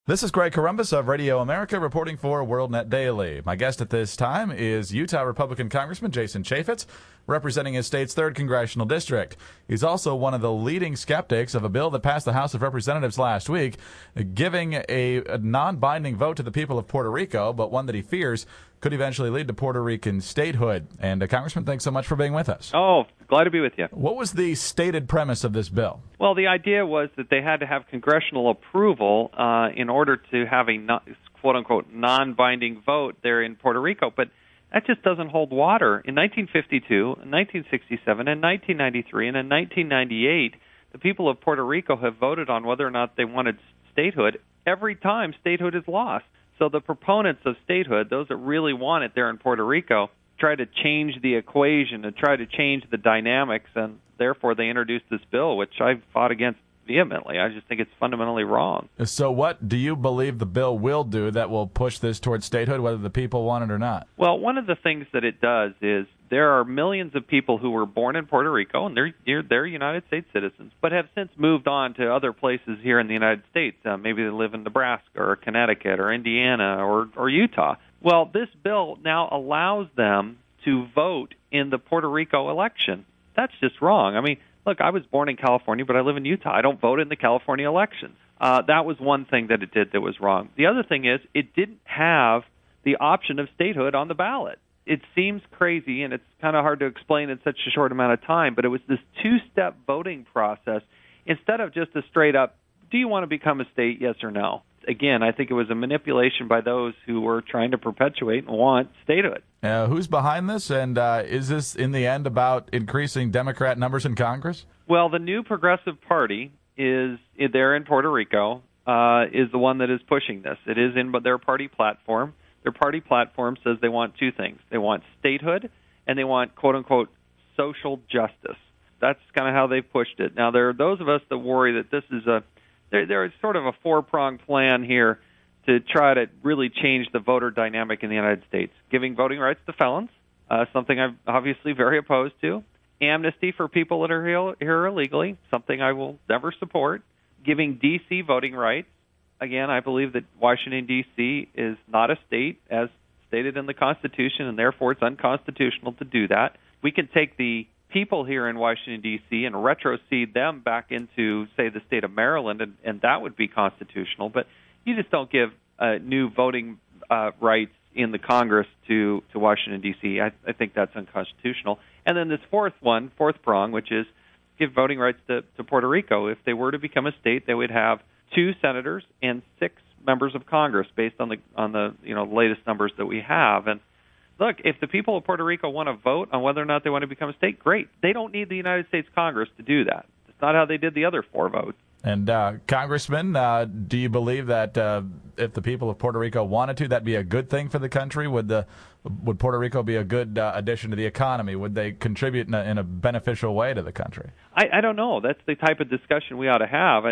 This is Greg Corombos of Radio America reporting for WorldNet Daily. My guest at this time is Utah Republican Congressman Jason Chaffetz, representing his state's 3rd Congressional District. He's also one of the leading skeptics of a bill that passed the House of Representatives last week, giving a non-binding vote to the people of Puerto Rico, but one that he fears could eventually lead to Puerto Rican statehood. And, Congressman, thanks so much for being with us. Oh, glad to be with you. What was the stated premise of this bill? Well, the idea was that they had to have congressional approval in order to have a quote-unquote non-binding vote there in Puerto Rico, but that just doesn't hold water. In 1952, in 1967, in 1993, and in 1998, the people of Puerto Rico have voted on whether or not they wanted statehood. Every time statehood is lost. So the proponents of statehood, those that really want it there in Puerto Rico, try to change the equation and try to change the dynamics, and therefore they introduced this bill, which I fought against vehemently. I just think it's fundamentally wrong. So what do you believe the bill will do that will push this towards statehood, whether the people want it or not? Well, one of the things that it does is there are millions of people who were born in Puerto Rico, and they're United States citizens, but have since moved on to other places here in the United States. Maybe they live in Nebraska or Connecticut or Indiana or Utah. Well, this bill now allows them to vote in the Puerto Rico election. That's just wrong. I mean, look, I was born in California, but I live in Utah. I don't vote in the California elections. That was one thing that it did that was wrong. The other thing is it didn't have the option of statehood on the ballot. It seems crazy, and it's kind of hard to explain in such a short amount of time, but it was this two-step voting process instead of just a straight-up, do you want to become a state, yes or no? Again, I think it was a manipulation by those who were trying to perpetuate and want statehood. Who's behind this, and is this, in the end, about increasing Democrat numbers in Congress? Well, the new Progressive Party is there in Puerto Rico, is the one that is pushing this. It is in their party platform. Their party platform says they want two things. They want statehood, and they want, quote-unquote, social justice. That's kind of how they've pushed it. Now, there are those of us that worry that this is there's sort of a four-pronged plan here to try to really change the voter dynamic in the United States. Giving voting rights to felons, something I'm obviously very opposed to. Amnesty for people that are here illegally, something I will never support. Giving D.C. voting rights. Again, I believe that Washington, D.C. is not a state, as stated in the Constitution, and therefore it's unconstitutional to do that. We can take the people here in Washington, D.C. and retrocede them back into, say, the state of Maryland, and that would be constitutional. But you just don't give new voting rights in the Congress to Washington, D.C. I think that's unconstitutional. And then this fourth prong, which is give voting rights to Puerto Rico. If they were to become a state, they would have 2 senators and 6 members of Congress, based on the latest numbers that we have. And look, if the people of Puerto Rico want to vote on whether or not they want to become a state, great. They don't need the United States Congress to do that. It's not how they did the other 4 votes. And Congressman, do you believe that if the people of Puerto Rico wanted to, that'd be a good thing for the country? Would Puerto Rico be a good addition to the economy? Would they contribute in a beneficial way to the country? I don't know. That's the type of discussion we ought to have.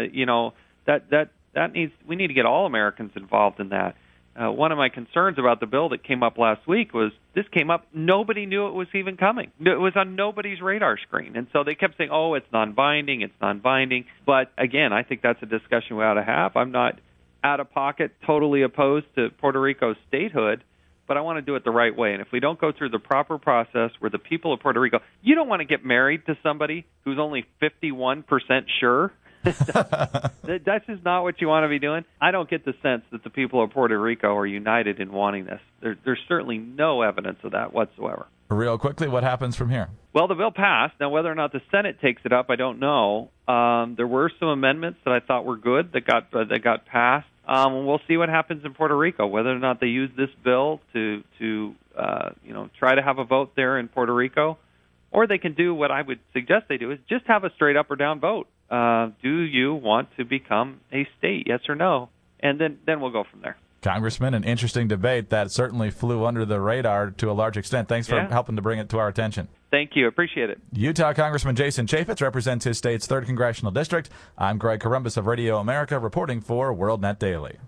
We need to get all Americans involved in that. One of my concerns about the bill that came up last week was this came up, nobody knew it was even coming. It was on nobody's radar screen. And so they kept saying, oh, it's non-binding, it's non-binding. But again, I think that's a discussion we ought to have. I'm not out of pocket, totally opposed to Puerto Rico's statehood, but I want to do it the right way. And if we don't go through the proper process where the people of Puerto Rico, you don't want to get married to somebody who's only 51% sure. That's just not what you want to be doing. I don't get the sense that the people of Puerto Rico are united in wanting this. There's certainly no evidence of that whatsoever. Real quickly, what happens from here? Well, the bill passed. Now, whether or not the Senate takes it up, I don't know. There were some amendments that I thought were good that got passed. We'll see what happens in Puerto Rico, whether or not they use this bill to try to have a vote there in Puerto Rico, or they can do what I would suggest they do, is just have a straight up or down vote. Do you want to become a state, yes or no? And then we'll go from there. Congressman, an interesting debate that certainly flew under the radar to a large extent. Thanks for helping to bring it to our attention. Thank you. Appreciate it. Utah Congressman Jason Chaffetz represents his state's 3rd Congressional District. I'm Greg Corombos of Radio America reporting for WorldNet Daily.